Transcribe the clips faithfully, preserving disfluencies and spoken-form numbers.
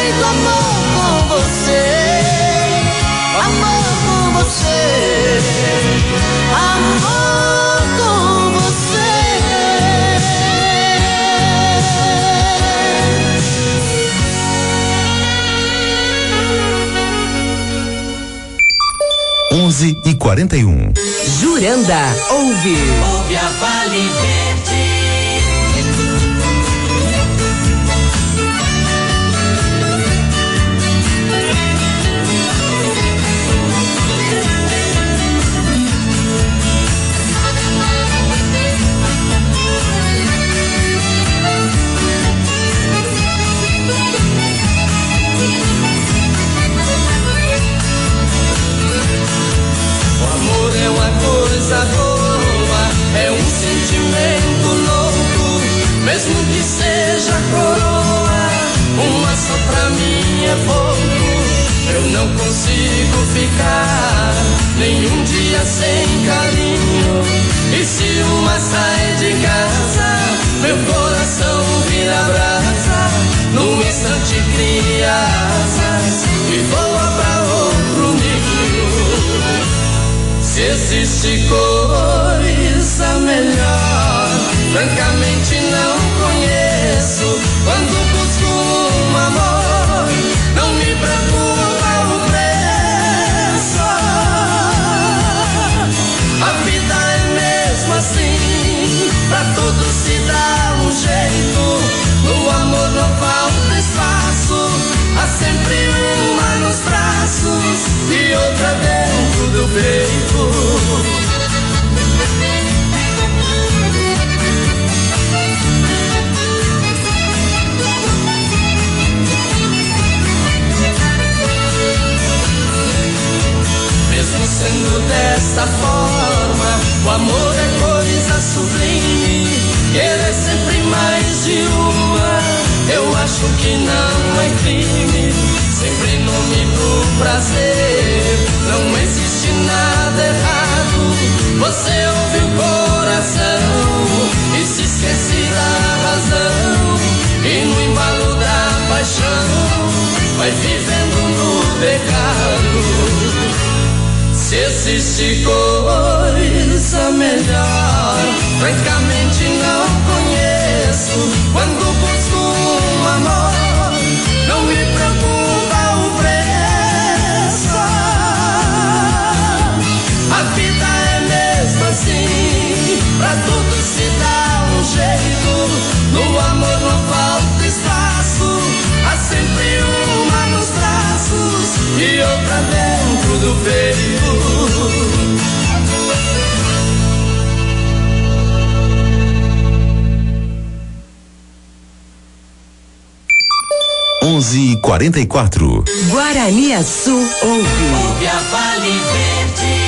feito amor com você, amor com você, amor com você. onze e quarenta e um. Juranda ouve. Ouve a Vale Verde. É uma coisa boa, é um sentimento louco, mesmo que seja coroa, uma só pra mim é pouco. Eu não consigo ficar nenhum dia sem carinho, e se uma sai de casa, meu coração vira brasa, num instante cria asas e voa pra outro ninho. Se existe coisa melhor, francamente não conheço. Quando busco um amor, não me preocupa o preço. A vida é mesmo assim, pra tudo se dá um jeito. No amor não falta espaço, há sempre uma nos braços e outra dentro do peito. Mesmo sendo desta forma, o amor é coisa sublime. Querer sempre mais de uma, eu acho que não é crime. Sempre em nome do prazer, não existe nada errado. Você ouve o coração e se esquece da razão, e no embalo da paixão vai vivendo no pecado. Se existe coisa melhor, francamente não conheço. Quando busco um amor, não me preocupa o preço. A vida é mesmo assim, pra tudo se dá um jeito. No amor não falta espaço, há sempre uma nos braços e outra dentro do peito. onze e quarenta e quatro. Guaraniaçu ouve. Ouve a Vale Verde.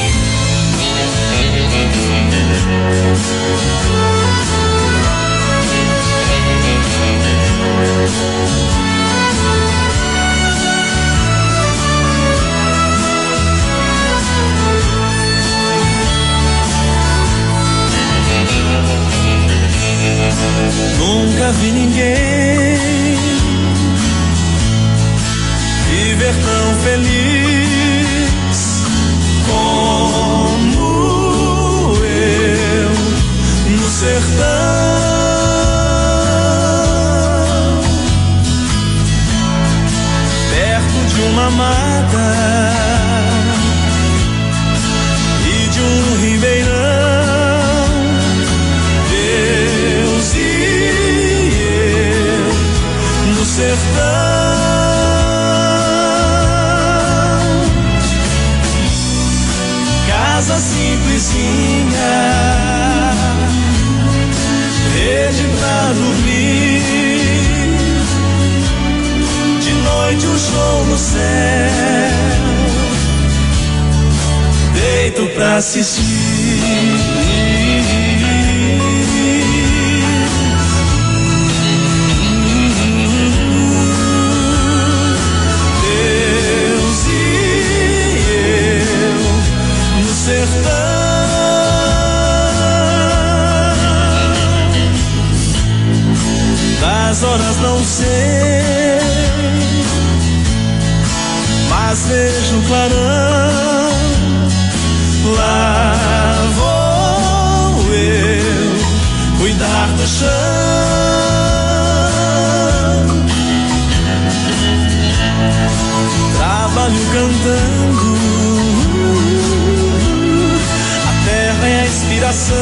Nunca vi ninguém viver tão feliz como eu no sertão, perto de uma mata e de um ribeirão. Deus e eu no sertão. Casa simplesinha, rede pra dormir, de noite um show no céu, deito pra assistir. Sertão, das horas não sei, mas vejo clarão. Lá vou eu cuidar do chão. Trabalho cantando, a terra é a inspiração.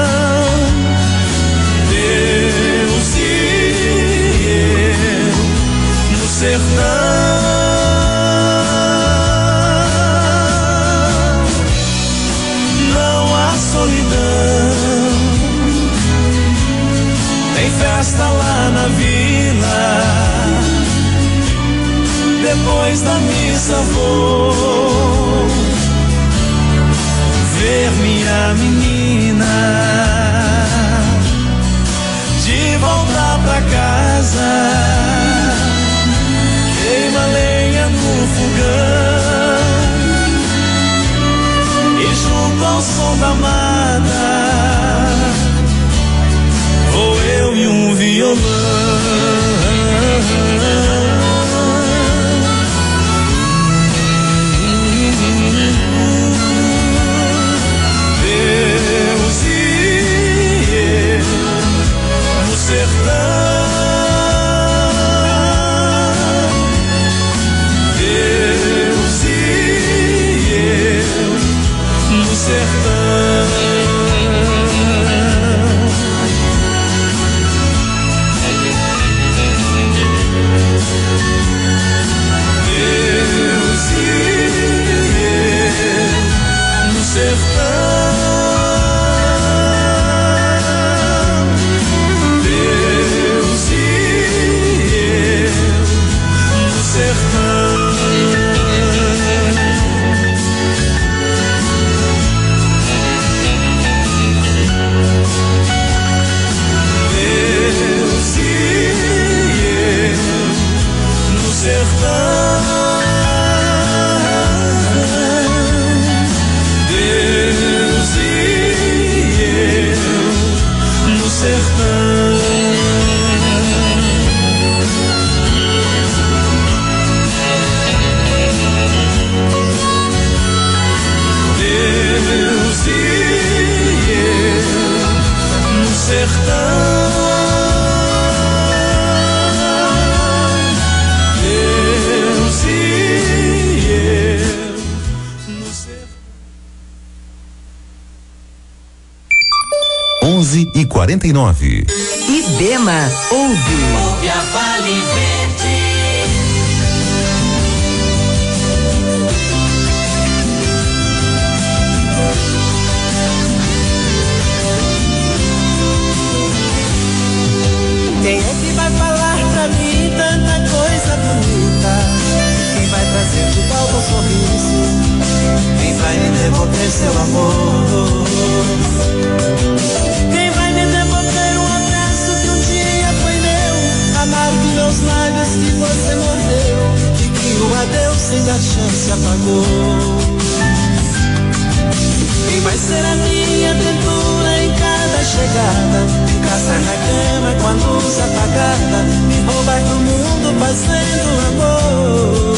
Deus e eu no sertão. Solidão, tem festa lá na vila. Depois da missa vou ver minha menina. De volta pra casa, queima lenha no fogão. E junto ao som da amada, vou eu e um violão. Deus e eu no sertão. Deus e eu no sertão. Deus e eu no sertão. Deus e eu no sertão. onze e quarenta e nove. Ibema ouve. Ouve a Vale Verde. Quem é que vai falar pra mim tanta coisa bonita? Quem vai trazer de volta o sorriso? Quem vai me devolver seu amor? Quem vai me devolver um abraço que um dia foi meu? Amar dos meus lábios que você mordeu e que o adeus sem dar chance apagou. Quem vai ser a minha aventura em cada chegada? Ficar na cama com a luz apagada, me roubar do mundo fazendo amor.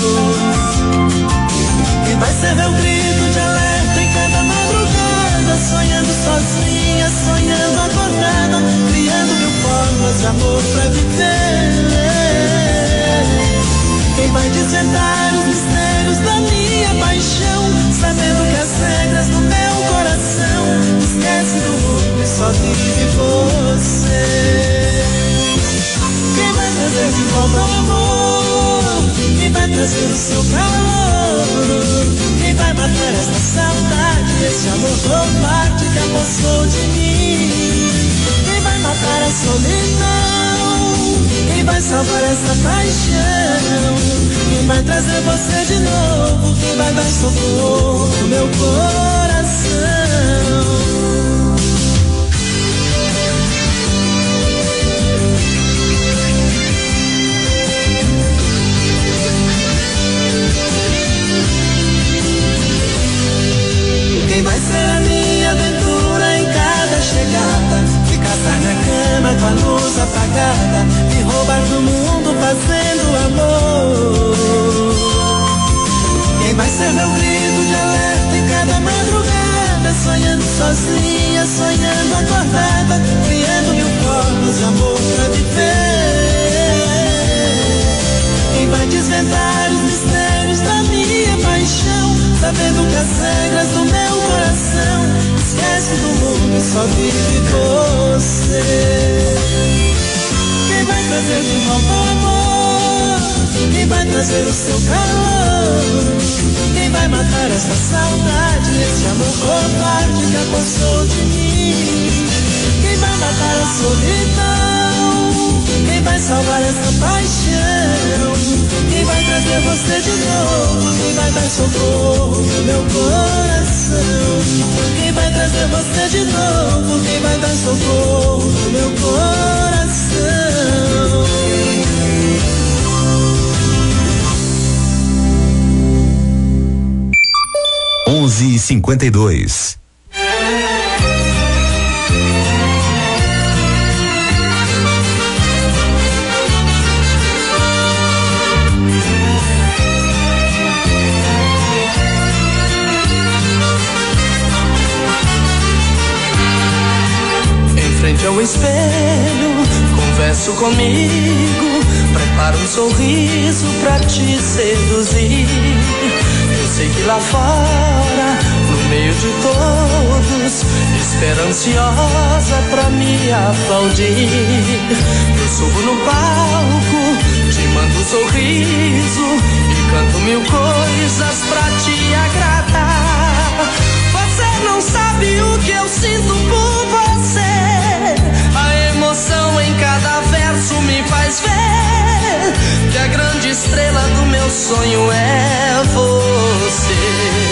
Quem vai ser meu grito de alerta em cada madrugada? Sonhando sozinha, sonhando acordada, criando mil formas de amor pra viver. Quem vai desvendar os mistérios da minha paixão, sabendo que as regras do meu coração esquece do mundo e só vive você. Quem vai trazer de volta o amor? Quem vai trazer o seu calor? Quem vai matar essa saudade, esse amor covarde que apossou de mim? Quem vai matar a solidão? Quem vai salvar essa paixão? Quem vai trazer você de novo? Quem vai dar socorro no meu coração? Quem vai ser a minha aventura em cada chegada? Ficar na cama com a luz apagada, me roubar do mundo fazendo amor. vai trazer o seu calor? Quem vai matar essa saudade, esse amor covarde que apossou de mim? Quem vai matar a solidão? Quem vai salvar essa paixão? Quem vai trazer você de novo? Quem vai dar socorro no meu coração? Quem vai trazer você de novo? Quem vai dar socorro no meu coração? onze e cinquenta e dois. Em frente ao espelho, converso comigo, preparo um sorriso pra te seduzir. Eu sei que lá fora, no meio de todos, espera ansiosa pra me aplaudir. Eu subo no palco, te mando um sorriso e canto mil coisas pra te agradar. Você não sabe o que eu sinto por você. A emoção em cada verso me faz ver que a grande estrela do meu sonho é você.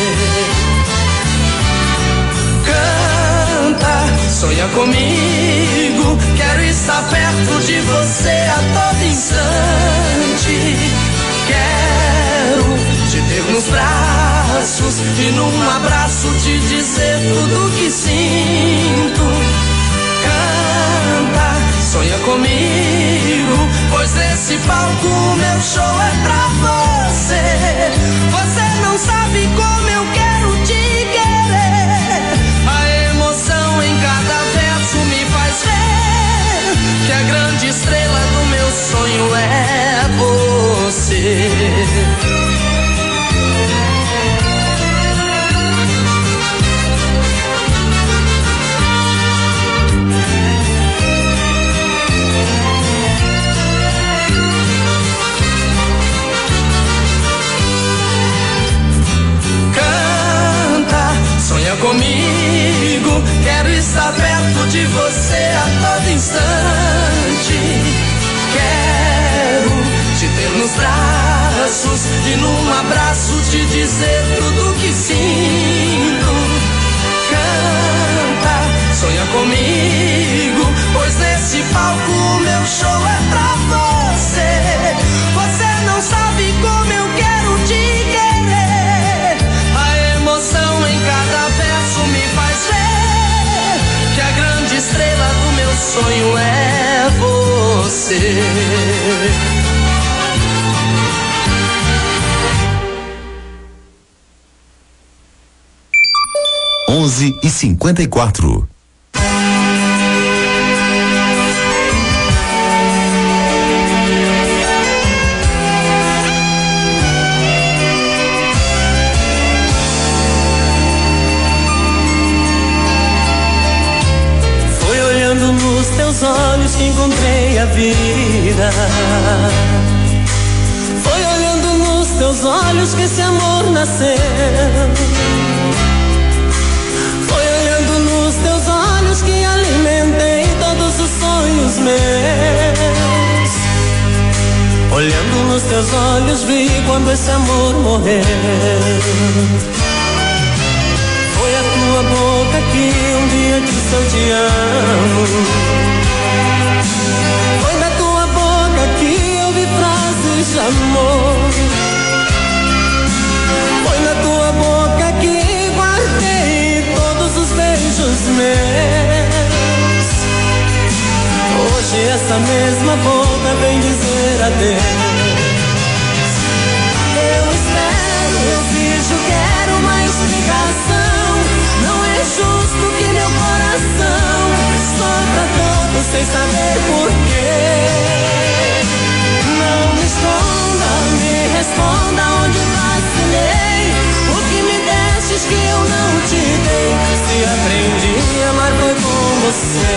Canta, sonha comigo, quero estar perto de você a todo instante. Quero te ter nos braços e num abraço te dizer tudo que sinto. Canta, sonha comigo, pois nesse palco o meu show é pra você. Você não sabe como eu quero te querer. A emoção em cada verso me faz ver que a grande estrela do meu sonho é você. Sonha comigo, quero estar perto de você a todo instante. Quero te ter nos braços e num abraço te dizer tudo que sinto. Canta, sonha comigo, pois nesse palco o meu show é pra você. Você não sabe como eu quero te querer. A emoção em cada verso me faz ver que a grande estrela do meu sonho é você. onze e cinquenta e quatro. Olhos que encontrei a vida. Foi olhando nos teus olhos que esse amor nasceu. Foi olhando nos teus olhos que alimentei todos os sonhos meus. Olhando nos teus olhos vi quando esse amor morreu. Foi a tua boca que um dia disse eu te amo. Foi na tua boca que eu vi frases de amor. Foi na tua boca que guardei todos os beijos meus. Hoje essa mesma boca vem dizer adeus. Eu espero, eu exijo, quero uma explicação. Não é justo que meu coração sofra tanto sem saber porquê. Não me esconda, me responda onde vacilei. O que me destes que eu não te dei. Se aprendi a amar foi com você.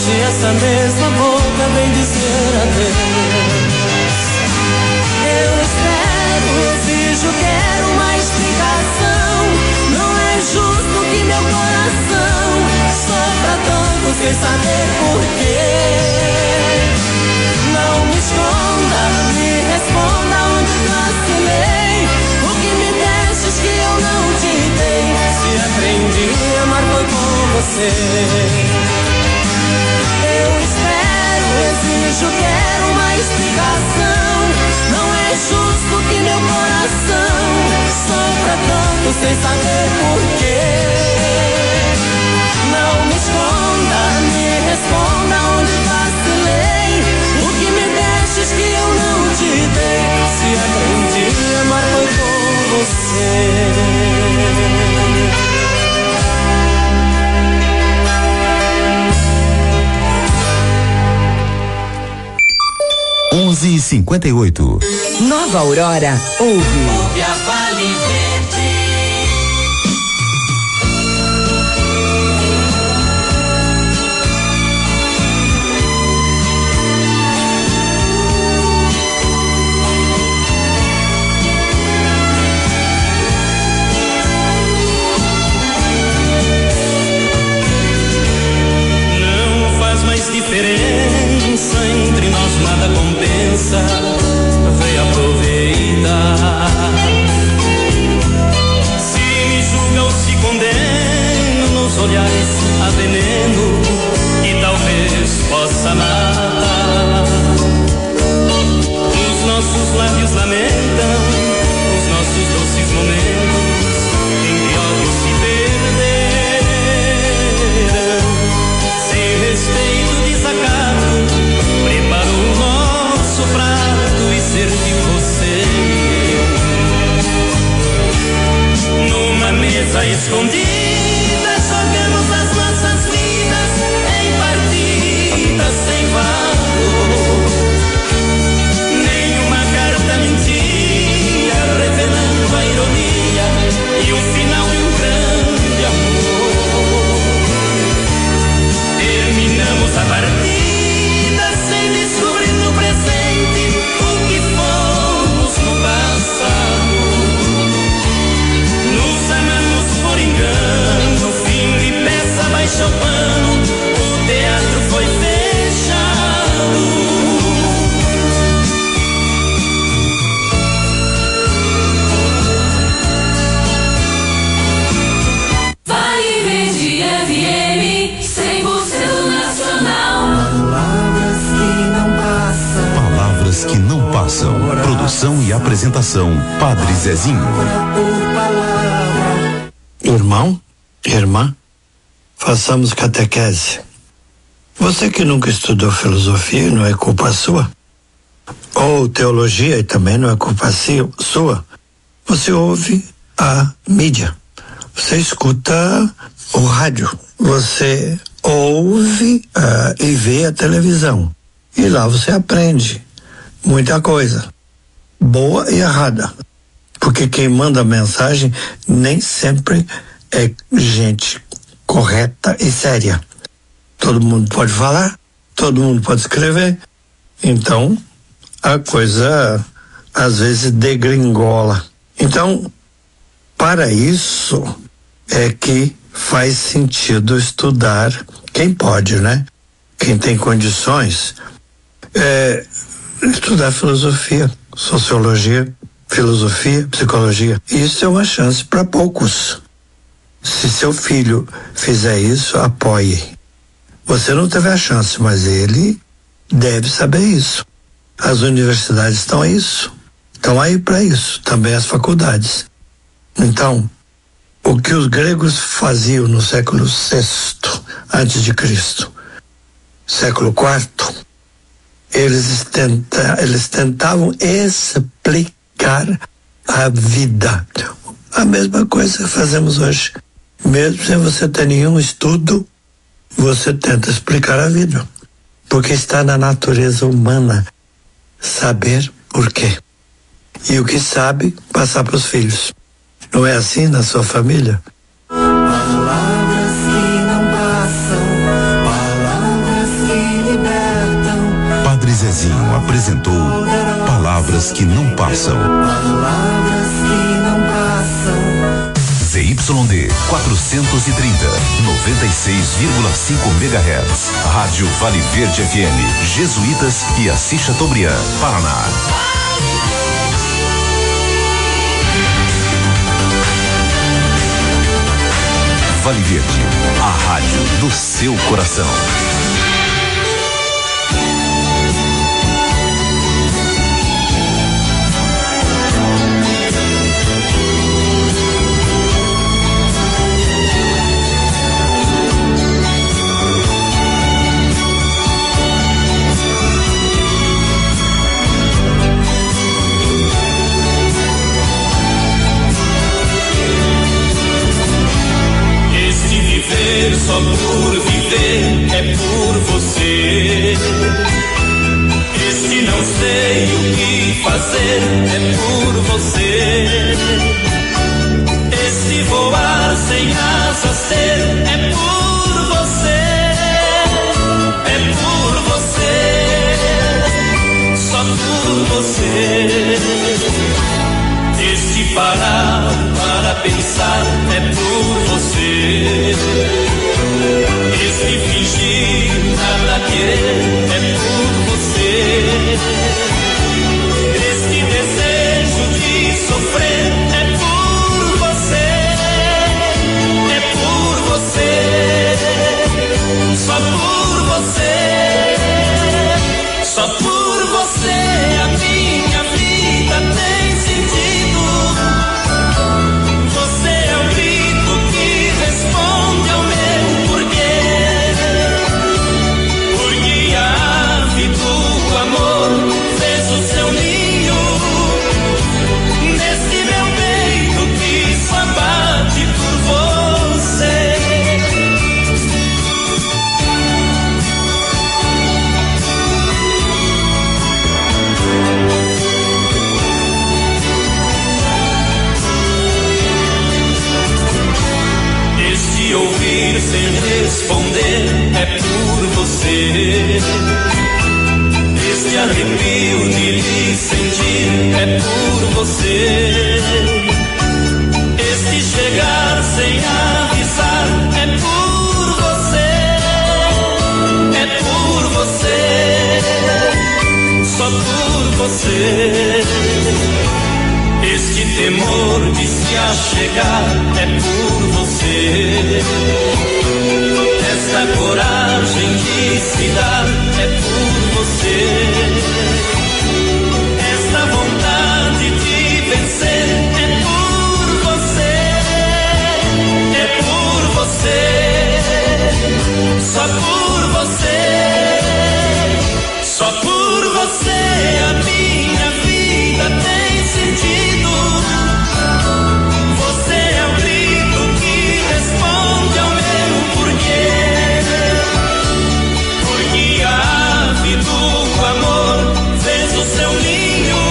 hoje essa mesma boca vem dizer adeus. Eu espero, exijo, quero uma explicação. Não é justo que meu coração sofra tanto sem saber porquê. Não me esconda, me responda onde vacilei. O que me destes que eu não te dei. Se aprendi a amar foi com você. Eu espero, exijo, quero uma explicação. Não é justo que meu coração sofra tanto sem saber porquê. Não me esconda, me responda onde vacilei. O que me destes que eu não te dei. Se aprendi a amar foi com você. onze e cinquenta e oito. Nova Aurora ouve. Ouve a Vale Verde. Não faz mais diferença, entre nós nada compensa. Vem aproveitar. Se me julga ou se condena, nos olhares há veneno que talvez possa matar. Os nossos lábios lamentam os nossos doces momentos em que ódio se perderam. Sem respeito, desacato, preparo o nosso prato e serviu você. Numa mesa escondida, jogamos as nossas vidas em partidas sem valor. Nenhuma carta mentia, revelando a ironia e o final de um grande amor. Terminamos a partida sem descobrir no presente o que fomos no passado. Nos amamos por engano, fim de peça baixa o pano, o teatro foi fechado. Vale Verde F M cem por cento nacional. Palavras que não passam. Produção e apresentação, Padre Zezinho. Irmão, irmã, façamos catequese. Você que nunca estudou filosofia, não é culpa sua. Ou teologia, e também não é culpa sua. Você ouve a mídia. Você escuta o rádio. Você ouve uh, e vê a televisão. E lá você aprende muita coisa, boa e errada. Porque quem manda a mensagem nem sempre é gente correta e séria. Todo mundo pode falar, todo mundo pode escrever. Então, a coisa às vezes degringola. Então, para isso é que faz sentido estudar, quem pode, né? Quem tem condições, é, estudar filosofia, sociologia, filosofia, psicologia. Isso é uma chance para poucos. Se seu filho fizer isso, apoie. Você não teve a chance, mas ele deve saber isso. As universidades estão a isso, estão aí para isso, também as faculdades. Então, o que os gregos faziam no século sexto antes de Cristo, século quarto, eles, tenta, eles tentavam explicar a vida. A mesma coisa que fazemos hoje. Mesmo sem você ter nenhum estudo, você tenta explicar a vida. Porque está na natureza humana saber por quê. E o que sabe, passar para os filhos. Não é assim na sua família? Palavras que não passam, palavras Zezinho apresentou Palavras que Não Passam. Palavras que não passam. Z Y D quatrocentos e trinta, noventa e seis vírgula cinco megahertz. Rádio Vale Verde F M, Jesuítas e Assis Chateaubriand, Paraná. Vale Verde, a rádio do seu coração. Só por viver é por você. Este não sei o que fazer é por você. Este voar sem asas ter é por você. É por você. Só por você. Este parar para pensar é por você. Este fingir nada querer é por você. Este desejo de sofrer é por você. É por você. Só por você. Só por você a minha vida tem sentido. Você é o grito que responde ao meu porquê. Porque a ave do amor fez o seu ninho nesse meu peito que só bate por você. Este ouvir sem responder é por você. Este arrepio de lhe sentir é por você. Este chegar sem avisar é por você. É por você. Só por você. Este temor de se achegar é por você. Esta coragem de se dar é por você. Esta vontade de vencer é por você. É por você. Só por você. Só por você a minha vida tem sentido. Você é o grito que responde ao meu porquê. Porque a ave do amor fez o seu ninho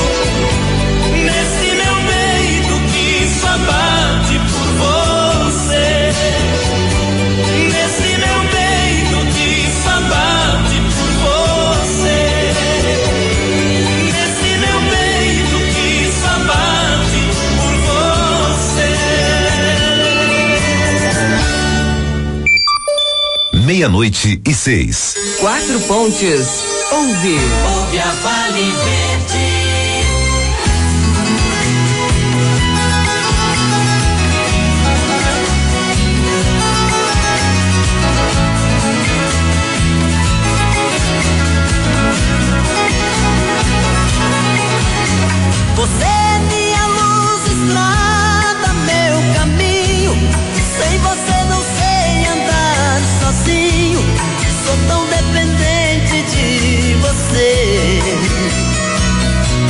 nesse meu peito que só bate por você. Nesse meu peito que só bate por você. Nesse meu peito que só bate por você. Meia-noite e seis. Quatro Pontes. Ouve. Ouve a Vale Verde. Você é minha luz, estrada, meu caminho. Sem você não sei andar sozinho. Sou tão dependente de você.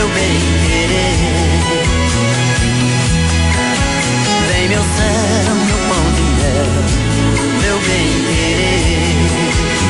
bem querer. Vem meu céu, meu pão de mel, meu bem querer.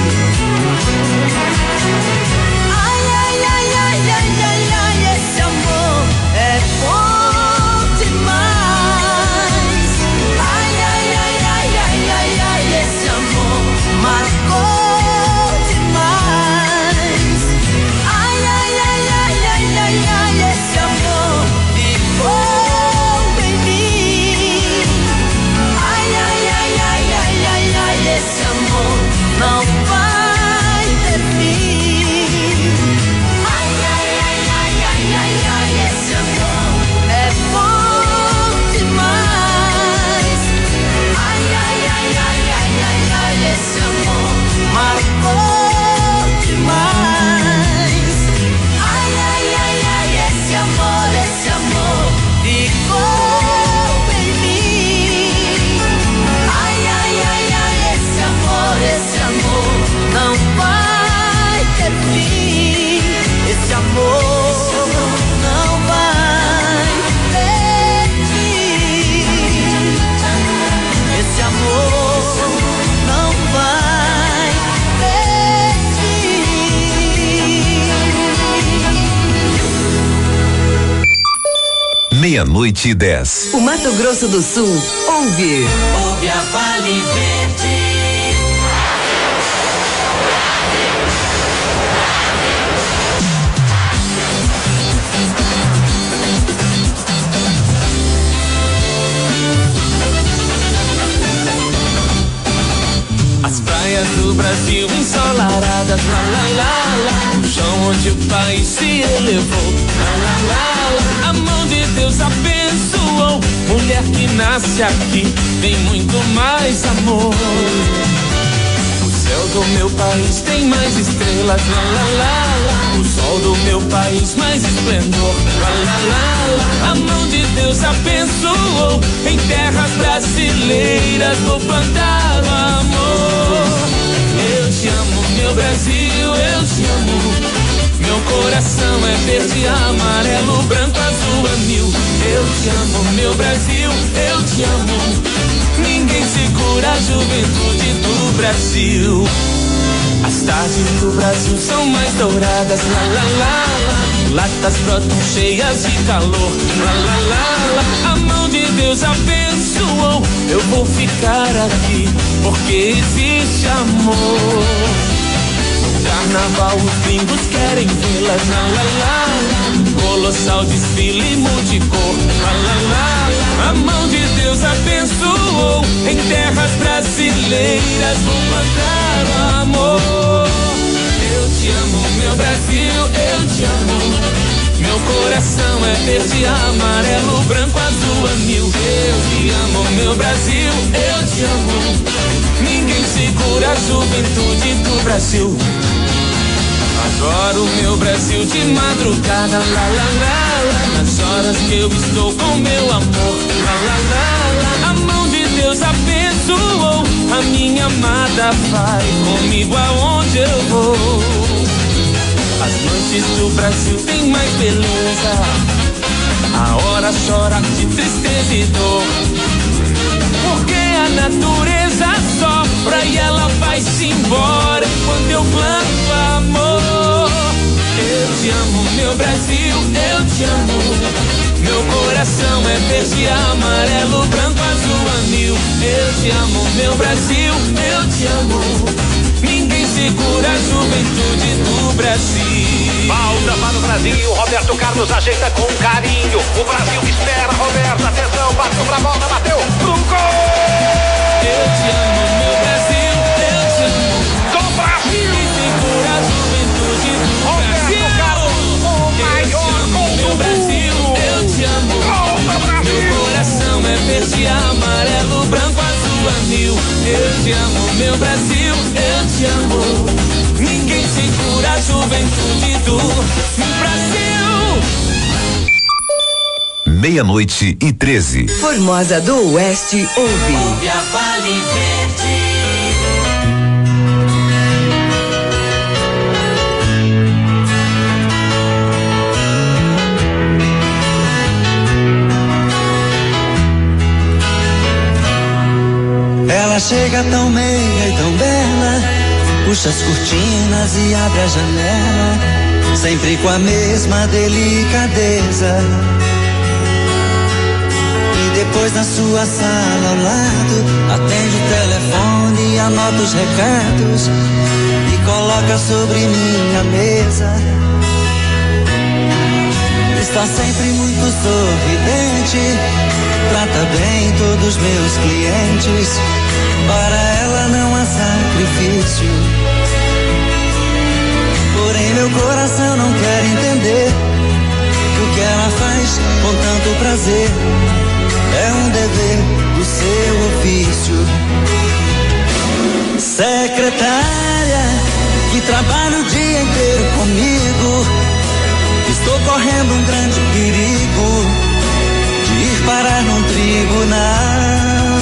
Ai, ai, ai, ai, ai, ai, ai, esse amor é bom demais. Ai, ai, ai, ai, ai, ai, ai, esse amor marcou demais. Ai, ai, ai, ai, ai, ai, ai, esse amor ficou em mim. Ai, ai, ai, ai, ai, ai, ai, esse amor não vai ter fim. Ai, ai, ai, ai, ai, ai, ai, esse amor é bom demais. Ai, ai, ai, ai, ai, ai, ai, esse amor marcou demais. Ai, ai, ai, ai, esse amor, esse amor ficou em mim. Ai, ai, ai, ai, esse amor, esse amor não vai ter fim. Esse amor não vai ter fim. Esse amor não vai ter fim. Meia-noite e dez. O Mato Grosso do Sul ouve. Ouve a Vale Verde. As praias do Brasil ensolaradas, lá, lá, lá, lá. O chão onde o país se elevou, lá, lá, lá, lá. A mão de Deus abençoou. Mulher que nasce aqui tem muito mais amor. O céu do meu país tem mais estrelas, lá, lá, lá, lá. O sol do meu país mais esplendor, lá, lá, lá, lá. A mão de Deus abençoou. Em terras brasileiras vou plantar o amor. Eu te amo, meu Brasil, eu te amo. Meu coração é verde, amarelo, branco, azul, anil. Eu te amo, meu Brasil, eu te amo. Ninguém segura a juventude do Brasil. As tardes do Brasil são mais douradas, lá, lá, lá, lá. Latas brotam cheias de calor, lá, lá, lá, lá. A mão de Deus abençoou. Eu vou ficar aqui porque existe amor. No carnaval os gringos querem vê-las, lá, lá, lá, lá. Colossal desfile multicor, lá, lá, lá, lá. A mão de Deus abençoou. Em terras brasileiras vou plantar o amor. Eu te amo, meu Brasil, eu te amo. Meu coração é verde, amarelo, branco, azul, anil. Eu te amo, meu Brasil, eu te amo. Ninguém segura a juventude do Brasil. Adoro meu Brasil de madrugada, lá, lá, lá, lá. Nas horas que eu estou com meu amor, lá, lá, lá, lá. A mão de Deus abençoou. A minha amada vai comigo aonde eu vou. As noites do Brasil têm mais beleza. A hora chora de tristeza e dor. Porque a natureza sopra e ela vai-se embora quando eu planto amor. Eu te amo, meu Brasil, eu te amo. Meu coração é verde, amarelo, branco, azul, anil. Eu te amo, meu Brasil, eu te amo. Ninguém segura a juventude do Brasil. Falta para o Brasil, Roberto Carlos ajeita com carinho. O Brasil espera, Roberto, atenção, bateu pra bola, bateu pro gol! Eu te amo, meu Brasil, eu te amo. Do Brasil! Ninguém segura a juventude do Roberto Brasil. Carlos, o maior gol meu do Brasil, mundo! eu te amo. Gol do Brasil! Meu coração é verde, amarelo, branco, azul, anil. Eu te amo, meu Brasil, eu te amo. Ninguém segura a juventude do Brasil. Meia-noite e treze. Formosa do Oeste ouve. Ouve a Vale Verde. Ela chega tão meia e tão bela, puxa as cortinas e abre a janela, sempre com a mesma delicadeza. E depois na sua sala ao lado, atende o telefone e anota os recados e coloca sobre minha mesa. Está sempre muito sorridente, trata bem todos os meus clientes. Para ela não há sacrifício, porém meu coração não quer entender que o que ela faz com tanto prazer é um dever do seu ofício. Secretária que trabalha o dia inteiro comigo, estou correndo um grande perigo de ir parar num tribunal.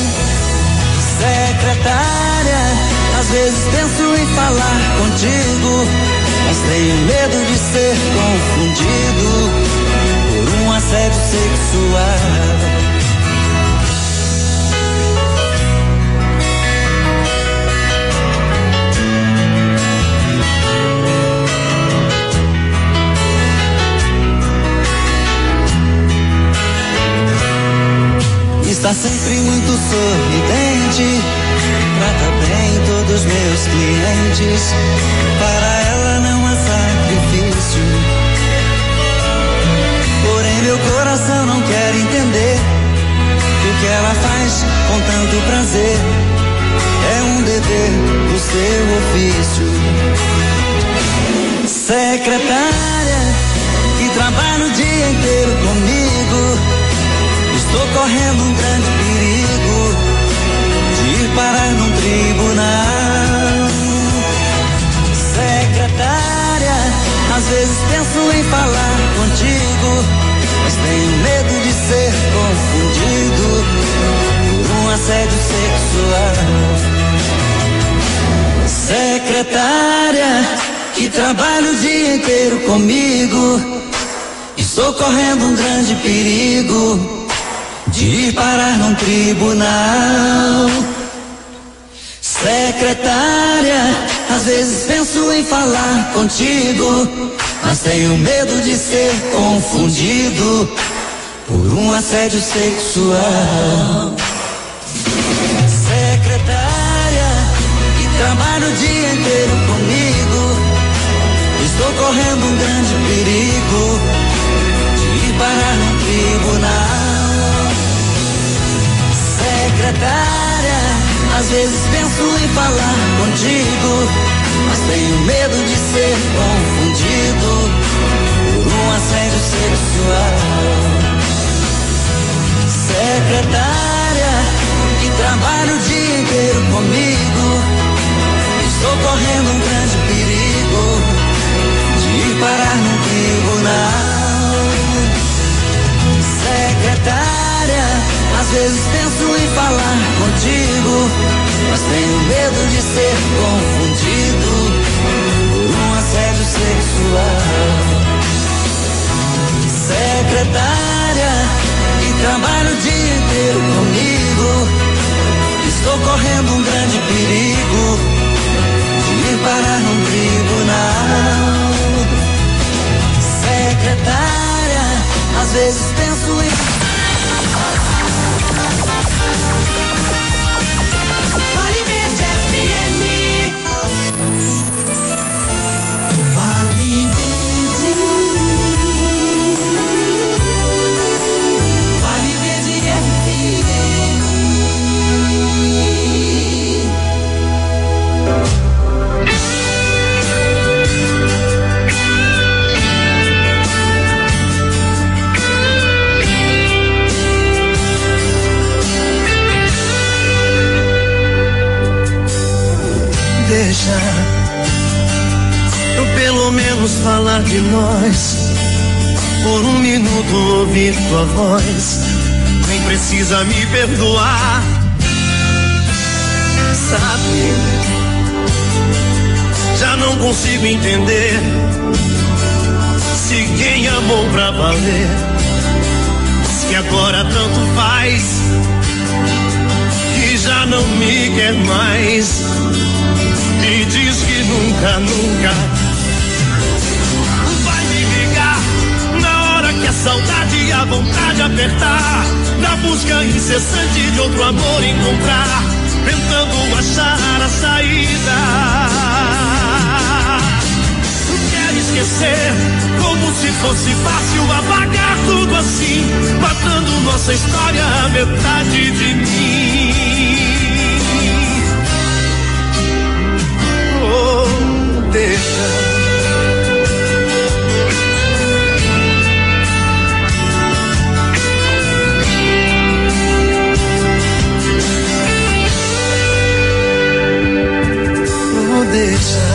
Secretária, às vezes penso em falar contigo, mas tenho medo de ser confundido por um assédio sexual. Está sempre muito sorridente, trata bem todos os meus clientes. Para ela não há sacrifício, porém meu coração não quer entender que o que ela faz com tanto prazer é um dever do seu ofício. Secretária que trabalha o dia inteiro comigo, estou correndo um grande perigo de ir parar num tribunal. Secretária, às vezes penso em falar contigo, mas tenho medo de ser confundido por um assédio sexual. Secretária, que trabalha o dia inteiro comigo, estou correndo um grande perigo de ir parar num tribunal. Secretária, às vezes penso em falar contigo, mas tenho medo de ser confundido por um assédio sexual. Secretária, que trabalha o dia inteiro comigo, estou correndo um grande perigo de ir parar num tribunal. Secretária, às vezes penso em falar contigo, mas tenho medo de ser confundido por um assédio sexual. Secretária, que trabalha o dia inteiro comigo, estou correndo um grande perigo de ir parar num tribunal. Secretária, às vezes penso em falar contigo, mas tenho medo de ser confundido por um assédio sexual. Secretária, que trabalha o dia inteiro comigo, estou correndo um grande perigo de ir parar num tribunal. Secretária, às vezes penso em deixa eu pelo menos falar de nós. Por um minuto ouvir tua voz, nem precisa me perdoar. Sabe, já não consigo entender se quem amou pra valer, se agora tanto faz, que já não me quer mais e diz que nunca, nunca vai me ligar na hora que a saudade e a vontade apertar, na busca incessante de outro amor encontrar, tentando achar a saída. Quer esquecer como se fosse fácil apagar tudo assim, matando nossa história a metade de mim. Oh, deixa. Deixa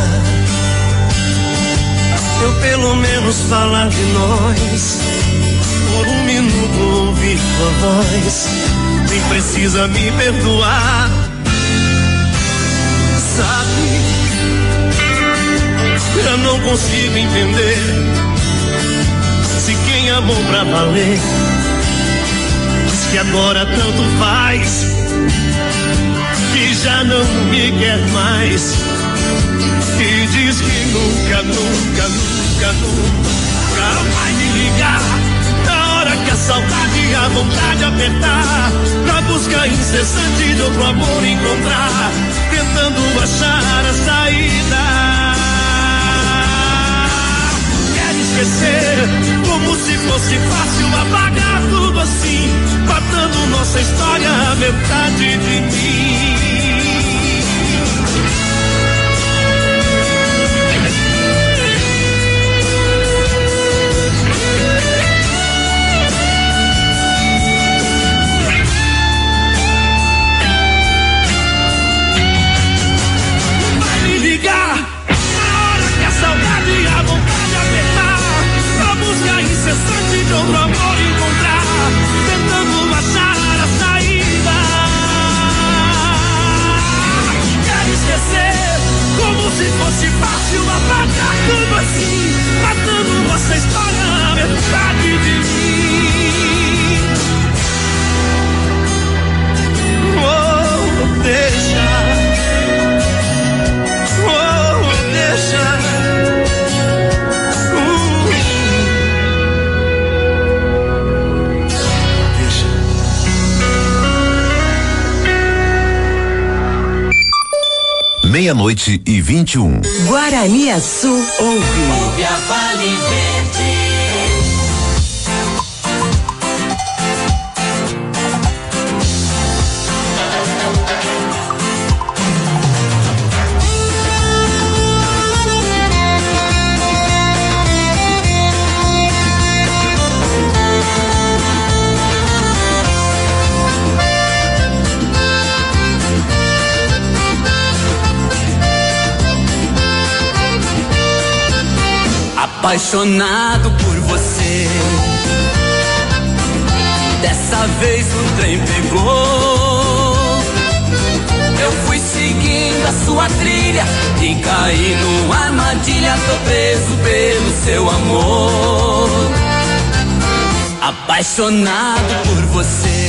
eu pelo menos falar de nós, por um minuto ouvir tua voz, nem precisa me perdoar. Sabe, eu não consigo entender se quem amou pra valer diz que agora tanto faz, que já não me quer mais, e diz que nunca, nunca, nunca, nunca vai me ligar na hora que a saudade e a vontade apertar, na busca incessante de outro amor encontrar, tentando achar a saída. Quer esquecer como se fosse fácil apagar tudo assim, matando nossa história a metade de mim. Incessante de outro amor encontrar, tentando achar a saída. Quer esquecer como se fosse fácil apagar tudo assim, matando nossa história a metade de mim. Oh, deixa. Oh, deixa. Meia-noite e vinte e um. Guaraniaçu ouve. Ouve a Vale Verde. Apaixonado por você, dessa vez o trem pegou. Eu fui seguindo a sua trilha e caí numa armadilha. Tô preso pelo seu amor. Apaixonado por você,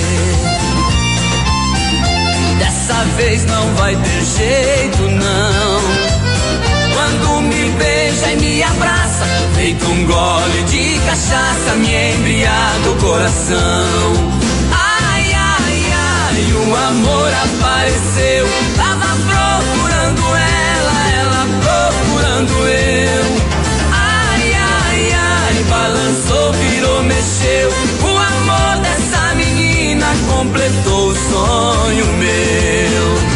dessa vez não vai ter jeito não. Quando me beija e me abraça, feito um gole de cachaça, me embriaga o coração. Ai, ai, ai, o amor apareceu. Tava procurando ela, ela procurando eu. Ai, ai, ai, balançou, virou, mexeu. O amor dessa menina completou o sonho meu.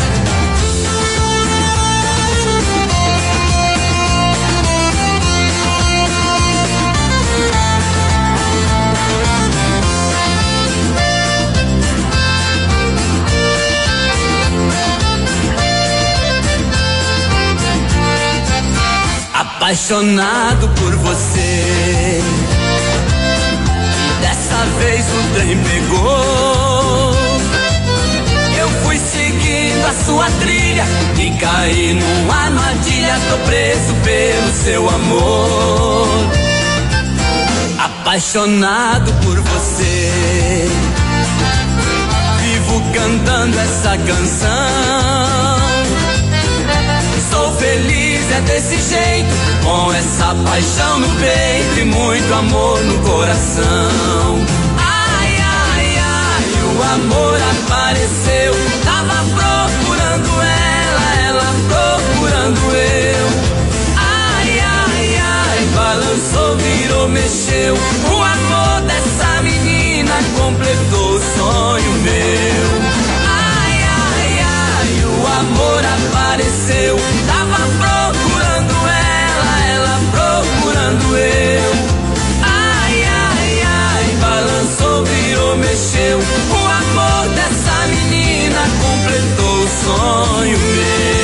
Apaixonado por você, dessa vez o trem pegou. Eu fui seguindo a sua trilha e caí numa armadilha. Tô preso pelo seu amor. Apaixonado por você, vivo cantando cantando essa canção. Sou feliz, é desse jeito, com essa paixão no peito e muito amor no coração. Ai, ai, ai, o amor apareceu. Tava procurando ela, ela procurando eu. Ai, ai, ai, balançou, virou, mexeu. O amor dessa menina completou o sonho meu. Ai, ai, ai, o amor apareceu. Tava procurando ela, ela procurando eu. Ai, ai, ai, balançou, virou, mexeu. O amor dessa menina completou o sonho meu.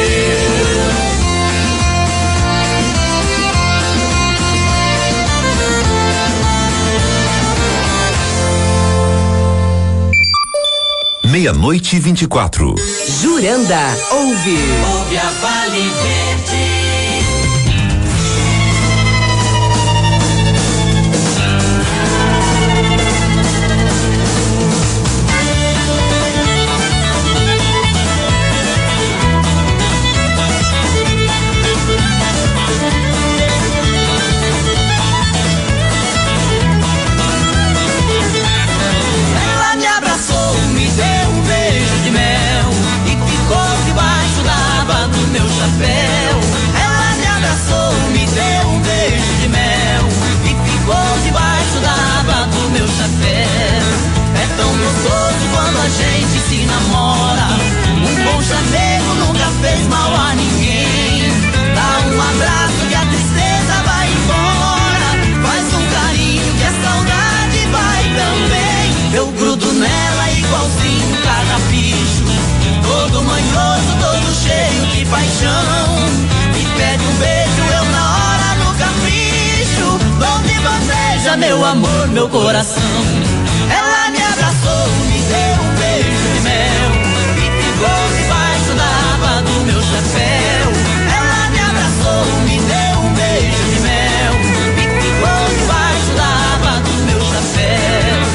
Meia-noite e vinte e quatro. Juranda, ouve. Ouve a Vale Verde. Ela me abraçou, me deu um beijo de mel e ficou debaixo da aba do meu chapéu. Ela me abraçou, me deu um beijo de mel e ficou debaixo da aba do meu chapéu. É tão gostoso quando a gente se namora. Um bom chamego nunca fez mal a ninguém. Dá um abraço que a tristeza vai embora. Faz um carinho que a saudade vai também. Eu grudo nela igualzinho um carrapicho, todo manhoso, todo cheio de paixão. Me pede um beijo, eu na hora no capricho dou de bandeja, meu amor, meu coração. Ela me abraçou, me deu um beijo de mel e ficou debaixo da aba do meu chapéu. Ela me abraçou, me deu um beijo de mel e ficou debaixo da aba do meu chapéu.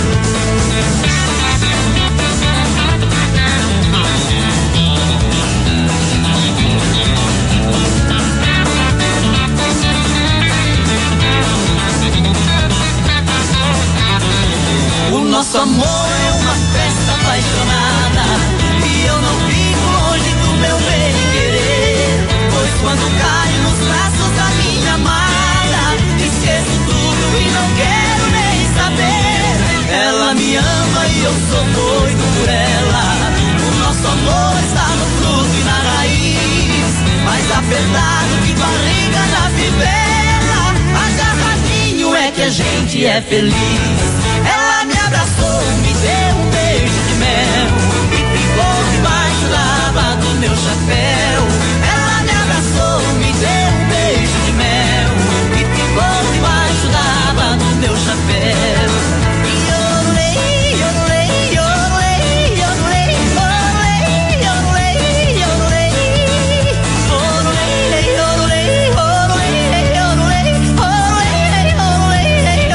O nosso amor é uma festa apaixonada e eu não fico longe do meu bem querer. Pois quando caio nos braços da minha amada, esqueço tudo e não quero nem saber. Ela me ama e eu sou doido por ela. O nosso amor está no fruto e na raiz, mais apertado que barriga na fivela. Agarradinho é que a gente é feliz. Ela me abraçou, me deu um beijo de mel e ficou debaixo da aba do meu chapéu. Ela me abraçou, me deu um beijo de mel e ficou debaixo da aba do meu chapéu. Yorulei, yorulei, yorulei, yorulei, yorulei, yorulei, yorulei. Yorulei, yorulei, yorulei, yorulei, yorulei, yorulei,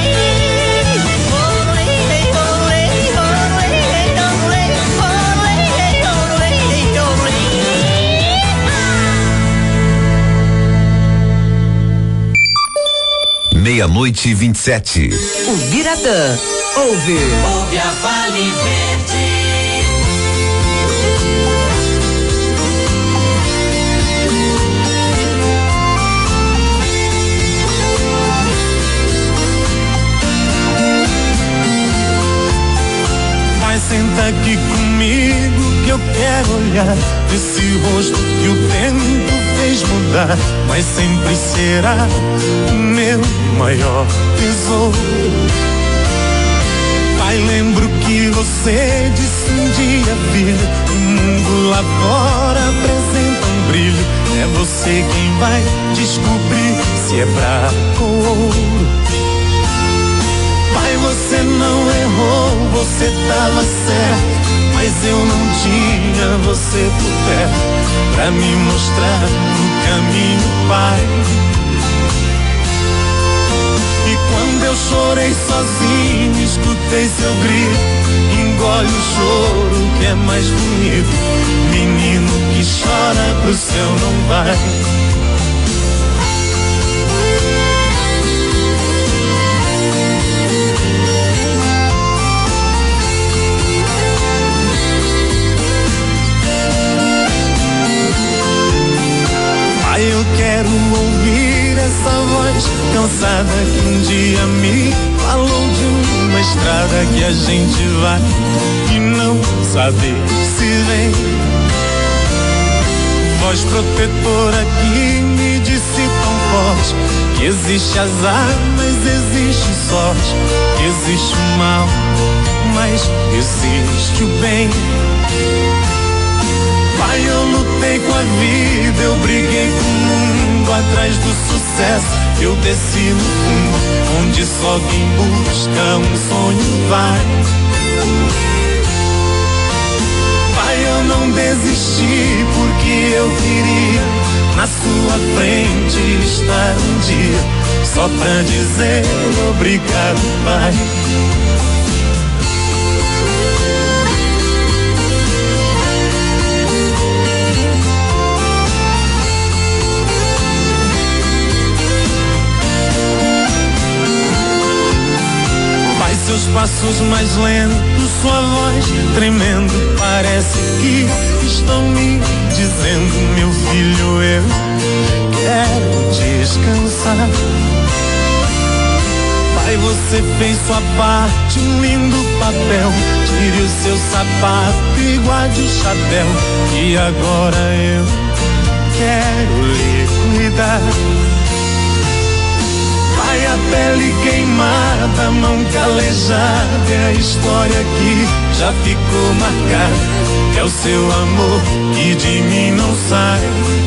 Meia-noite e vinte e sete. O Biratã, ouve. Ouve a Vale Verde. Vai, senta aqui comigo que eu quero olhar esse rosto que o tempo fez mudar, mas sempre será o meu maior tesouro. Pai, lembro que você disse um dia vir, o mundo lá fora apresenta um brilho. É você quem vai descobrir se é prata ou ouro. Pai, você não errou, você tava certo, mas eu não tinha você por perto pra me mostrar o caminho, pai. E quando eu chorei sozinho, escutei seu grito, escolhe o choro que é mais bonito. Menino que chora pro céu não vai. Pai, eu quero ouvir essa voz cansada que um dia me falou de uma estrada que a gente vai e não sabe se vem. Voz protetora que me disse tão forte que existe azar, mas existe sorte. Existe o mal, mas existe o bem. Pai, eu lutei com a vida, eu briguei com o mundo atrás do sucesso. Eu desci no fundo, onde só quem busca um sonho vai. Pai, eu não desisti porque eu queria na sua frente estar um dia, só pra dizer obrigado, Pai. Seus passos mais lentos, sua voz tremendo, parece que estão me dizendo: meu filho, eu quero descansar. Pai, você fez sua parte, um lindo papel. Tire o seu sapato e guarde o chapéu, e agora eu quero lhe cuidar. Pai, a pele queimada, a mão calejada, é a história que já ficou marcada. É o seu amor que de mim não sai.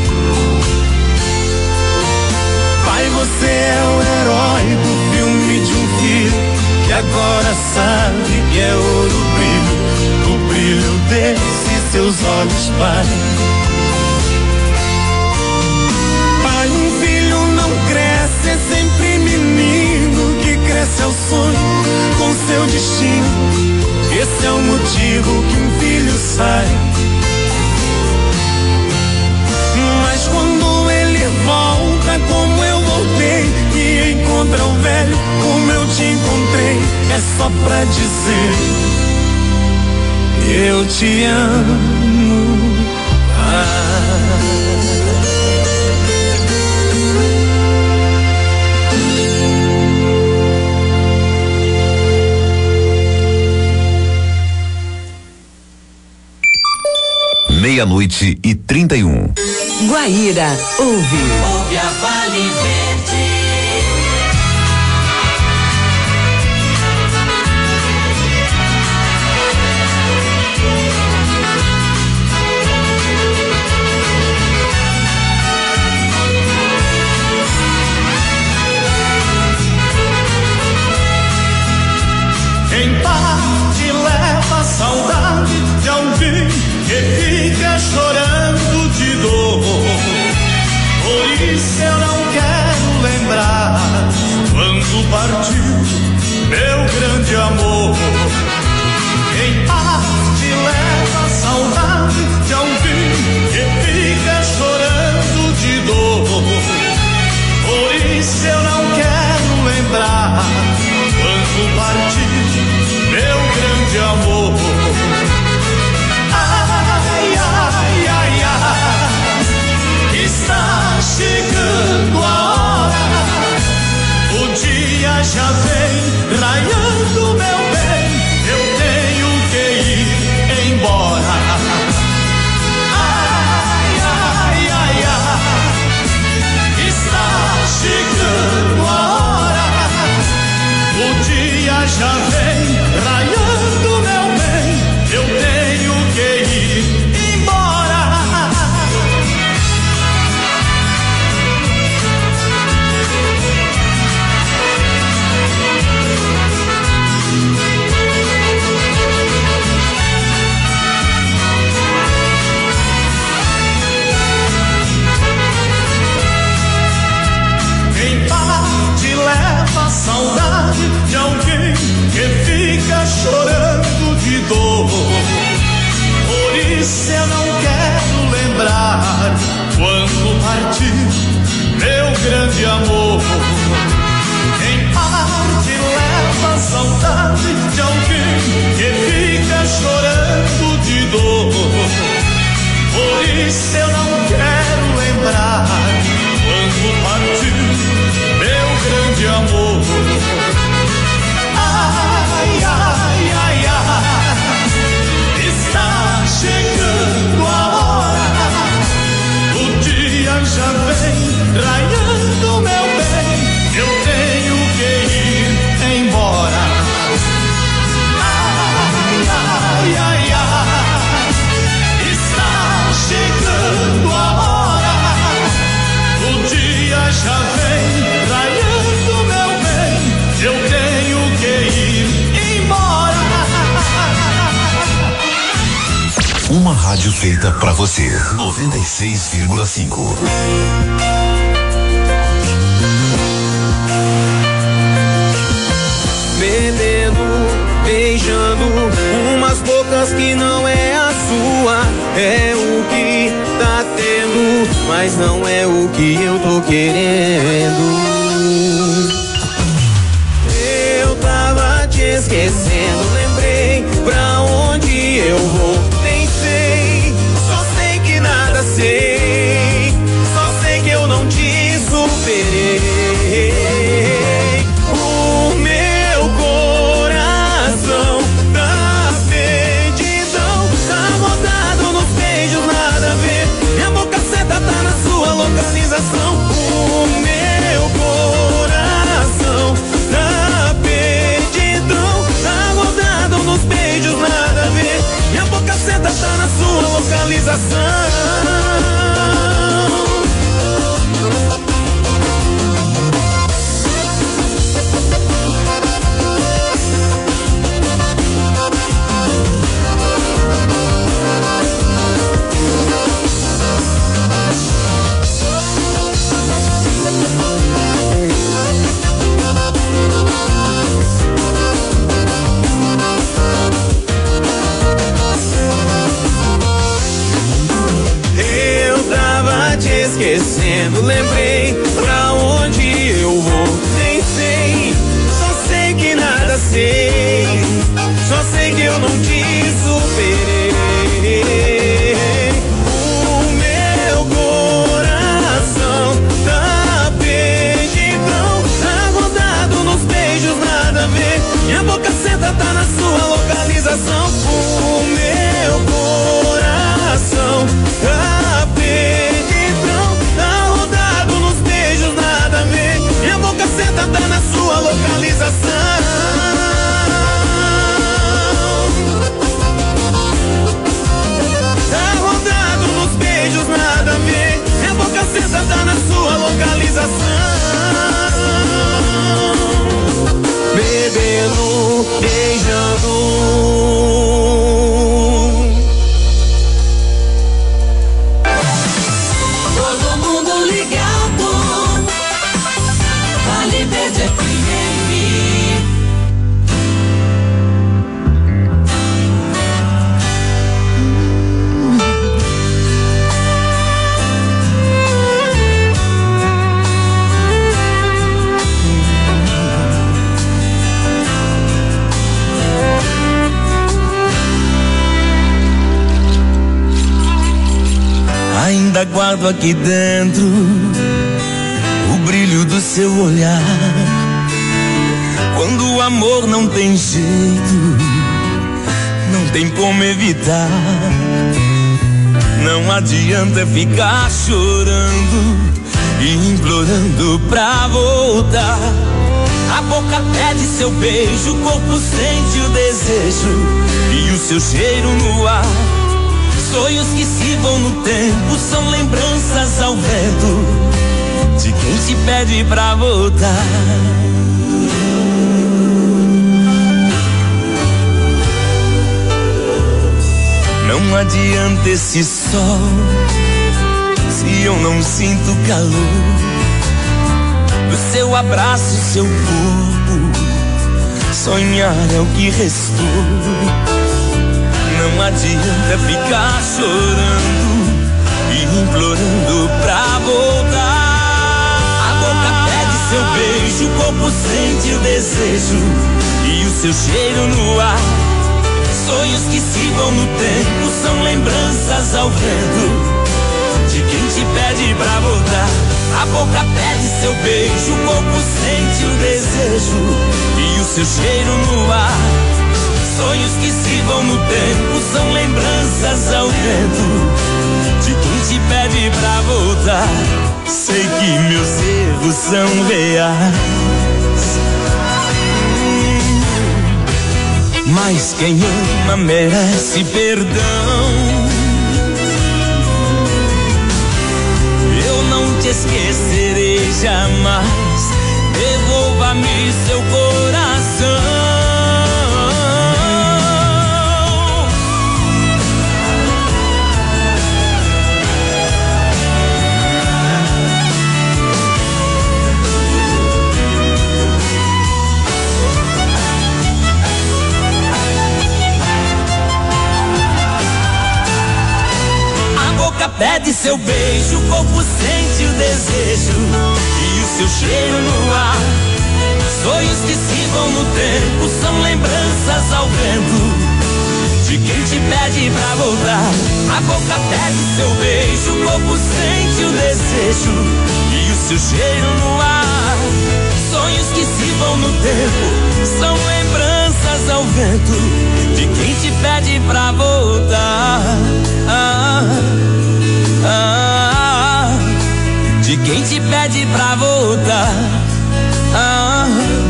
Pai, você é o herói do filme de um filho que agora sabe que é ouro brilho, o brilho desses seus olhos, Pai. Pai, um filho não cresce, é sempre menino que cresce ao sonho com seu destino. Esse é o motivo que um filho sai. Mas quando ele volta como eu voltei e encontra o velho como eu te encontrei, é só pra dizer: eu te amo, Pai. Meia-noite e trinta e um. Guaíra, ouve. Ouve a Vale Verde. Em parte leva a saudade de alguém que fica chorando de dor. Por isso eu não quero lembrar Uma rádio feita pra você. noventa e seis vírgula cinco. Bebendo, beijando umas bocas que não é a sua. É o que tá tendo, mas não é o que eu tô querendo. Eu tava te esquecendo, lembrei pra onde eu vou. Nem sei, só sei que nada sei. Só sei que eu não te superei. O meu coração tá perdidão, tá rodado nos beijos, nada a ver. Minha boca certa tá na sua localização. O meu coração tá perdidão, tá rodado nos beijos, nada a ver. Minha boca certa tá na sua localização. Esquecendo, lembrei pra onde eu vou. Nem sei, só sei que nada sei. Só sei que eu não te superei. O meu coração tá perdidão, tá rodado nos beijos, nada a ver. Minha boca senta, tá na sua localização. O meu coração tá perdidão, tá rodado nos beijos, nada a ver. Minha boca senta, tá na sua localização. Tá rodado nos beijos, nada a ver. Minha boca senta, tá na sua localização. Bebendo, beijando. Ainda guardo aqui dentro o brilho do seu olhar. Quando o amor não tem jeito, não tem como evitar. Não adianta ficar chorando e implorando pra voltar. A boca pede seu beijo, o corpo sente o desejo e o seu cheiro no ar. Sonhos que se vão no tempo são lembranças ao vento de quem te pede pra voltar. Não adianta esse sol se eu não sinto calor do seu abraço, seu corpo. Sonhar é o que restou. Não adianta ficar chorando e implorando pra voltar. A boca pede seu beijo, o corpo sente o desejo e o seu cheiro no ar. Sonhos que se vão no tempo são lembranças ao vento de quem te pede pra voltar. A boca pede seu beijo, o corpo sente o desejo e o seu cheiro no ar. Sonhos que se vão no tempo são lembranças ao vento de quem te pede pra voltar. Sei que meus erros são reais, mas quem ama merece perdão. Eu não te esquecerei jamais. Devolva-me seu coração. pede seu beijo, o corpo sente o desejo e o seu cheiro no ar. Sonhos que se vão no tempo são lembranças ao vento de quem te pede pra voltar. A boca pede seu beijo, o corpo sente o desejo e o seu cheiro no ar. Sonhos que se vão no tempo são lembranças ao vento de quem te pede pra voltar. Ah, ah, de quem te pede pra voltar. Ah,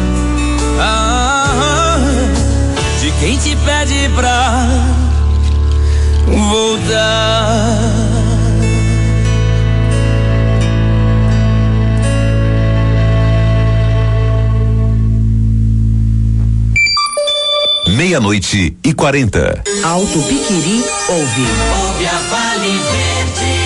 ah, de quem te pede pra voltar. Meia-noite e quarenta. Alto Piquiri ouve. Ouve a Vale Verde.